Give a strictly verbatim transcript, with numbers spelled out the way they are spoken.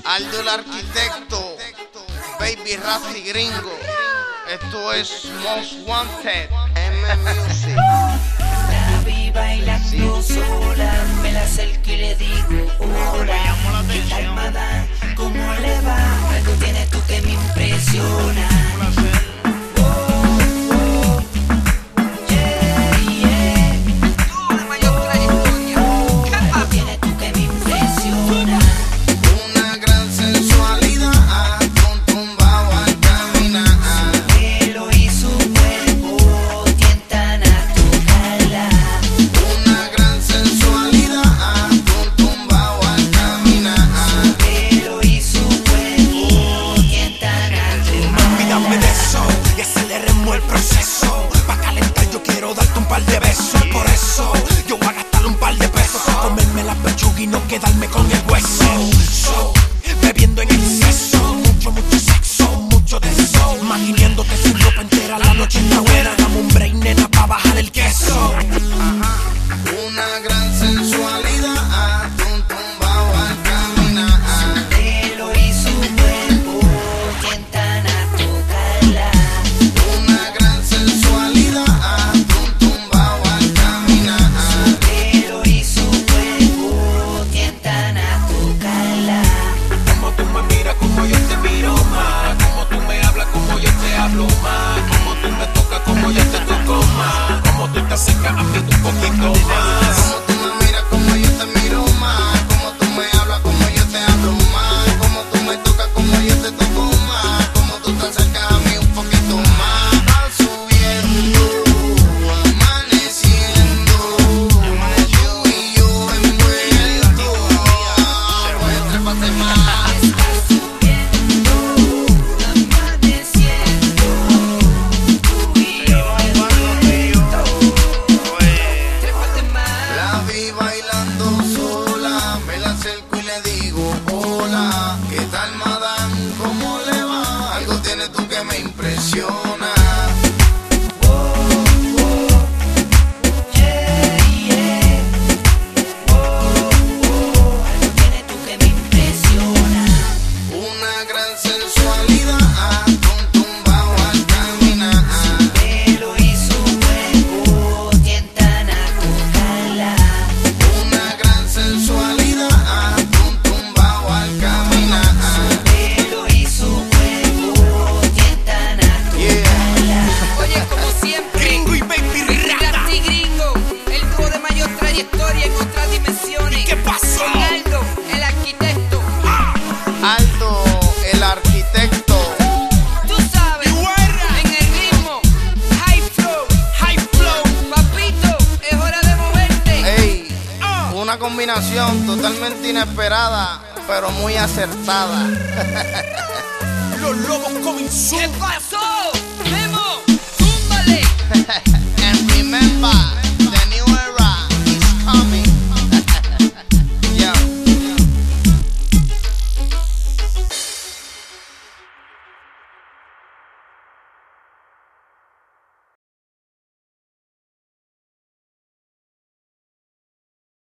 Aldo el arquitecto, Baby Rasty Gringo. Esto es Most Wanted. M Music. La vi bailando sola, me la acerco y le digo hola. ¿Qué tal, madame? ¿Cómo le va? Algo tienes tú que me impresiona. Y no quedarme con el hueso. So, bebiendo en exceso, mucho, mucho sexo, mucho de eso. Maquineándote sin ropa entera, la noche está buena. Dame un break, nena, pa' bajar el queso. Una gran sensualidad, un tumbao al caminar. Pelo y su cuerpo tientan a tocarla. Una gran sensualidad, un tumbao al caminar. Pelo y su cuerpo tientan a tocarla. Como tú me miras, como yo te miro más. Como tú me hablas, como yo te hablo más. Como tú me tocas, como yo te toco más. Como tú te acercas a mí un poquito más. Como tú me miras, como yo te miro más. Como tú me hablas, como yo te hablo más. Como tú me tocas, como yo te toco más. Como tú te acercas a mí un poquito más. Va subiendo, amaneciendo. Yo y yo envuelto. Pues trépate más. Está subiendo, amaneciendo. Tú y yo envuelto. Trépate más. La vi bailando sola, me la acerco y le digo hola. ¿Qué tal, madame? ¿Cómo le va? Algo tienes tú que me impresiona. Yeah, yeah. Oh, oh, algo tienes tú que me impresiona. Una gran sensualidad, un tumbao al caminar. Pelo y su cuerpo tientan a tocarla. Una gran sensualidad, un tumbao al caminar. Pelo y su cuerpo tientan a tocarla. Oye, como siempre, Gringo y Baby Rasta. Rasty Gringo, el dúo de mayor trayectoria en otras dimensiones. ¿Qué pasó? Con Aldo, el arquitecto. Aldo el arquitecto. Tú sabes, en el ritmo, high flow, High flow. papito, es hora de moverte. Ey, una combinación totalmente inesperada, pero muy acertada. Los lobos coming soon. ¿Qué pasó?